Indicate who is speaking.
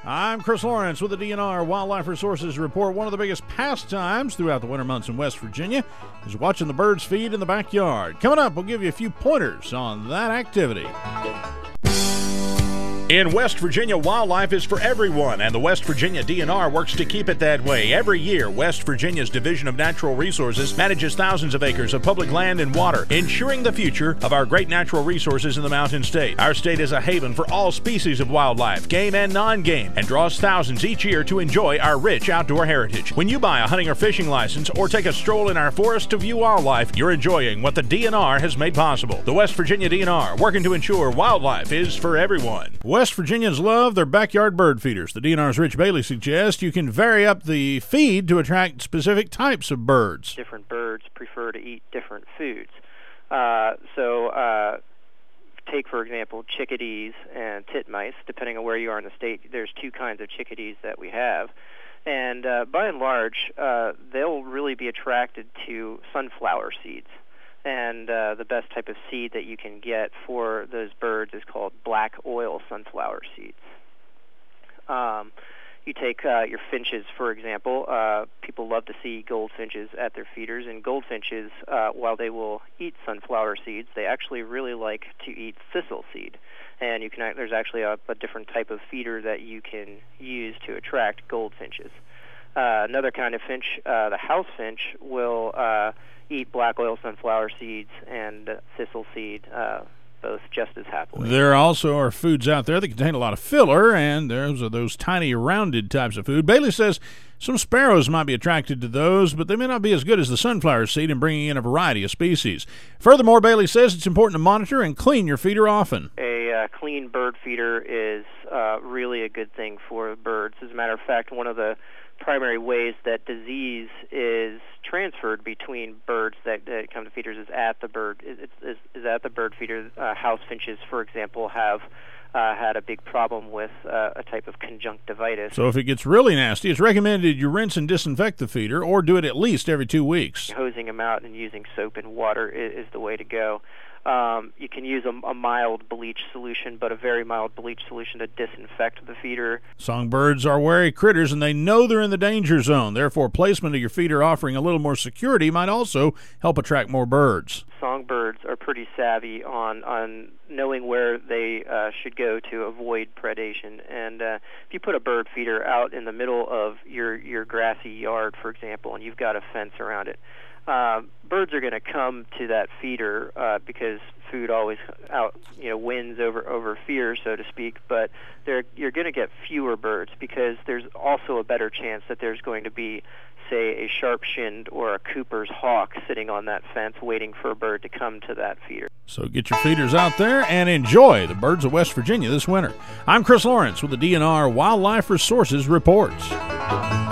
Speaker 1: I'm Chris Lawrence with the DNR Wildlife Resources Report. One of the biggest pastimes throughout the winter months in West Virginia is watching the birds feed in the backyard. Coming up, we'll give you a few pointers on that activity. In West Virginia, wildlife is for everyone, and the West Virginia DNR works to keep it that way. Every year, West Virginia's Division of Natural Resources manages thousands of acres of public land and water, ensuring the future of our great natural resources in the Mountain State. Our state is a haven for all species of wildlife, game and non-game, and draws thousands each year to enjoy our rich outdoor heritage. When you buy a hunting or fishing license or take a stroll in our forest to view wildlife, you're enjoying what the DNR has made possible. The West Virginia DNR, working to ensure wildlife is for everyone. West Virginians love their backyard bird feeders. The DNR's Rich Bailey suggests you can vary up the feed to attract specific types of birds.
Speaker 2: Different birds prefer to eat different foods. Take, for example, chickadees and titmice. Depending on where you are in the state, there's two kinds of chickadees that we have. And by and large, they'll really be attracted to sunflower seeds. And the best type of seed that you can get for those birds is called black oil sunflower seeds. You take your finches, for example. People love to see goldfinches at their feeders, and goldfinches, while they will eat sunflower seeds, they actually really like to eat thistle seed. And there's actually a different type of feeder that you can use to attract goldfinches. Another kind of finch, the house finch, will eat black oil sunflower seeds and thistle seed, both just as happily.
Speaker 1: There also are foods out there that contain a lot of filler, and there's those tiny rounded types of food. Bailey says some sparrows might be attracted to those, but they may not be as good as the sunflower seed in bringing in a variety of species. Furthermore, Bailey says it's important to monitor and clean your feeder often.
Speaker 2: A clean bird feeder is really a good thing for birds. As a matter of fact, one of the primary ways that disease is transferred between birds that come to feeders is at the bird feeder. House finches, for example, have had a big problem with a type of conjunctivitis.
Speaker 1: So if it gets really nasty, it's recommended you rinse and disinfect the feeder, or do it at least every 2 weeks.
Speaker 2: Hosing them out and using soap and water is the way to go. You can use a mild bleach solution, but a very mild bleach solution to disinfect the feeder.
Speaker 1: Songbirds are wary critters, and they know they're in the danger zone. Therefore, placement of your feeder offering a little more security might also help attract more birds.
Speaker 2: Songbirds are pretty savvy on knowing where they should go to avoid predation. And if you put a bird feeder out in the middle of your grassy yard, for example, and you've got a fence around it, birds are going to come to that feeder because food always wins over fear, so to speak. But you're going to get fewer birds because there's also a better chance that there's going to be, say, a sharp-shinned or a Cooper's hawk sitting on that fence waiting for a bird to come to that feeder.
Speaker 1: So get your feeders out there and enjoy the birds of West Virginia this winter. I'm Chris Lawrence with the DNR Wildlife Resources Report.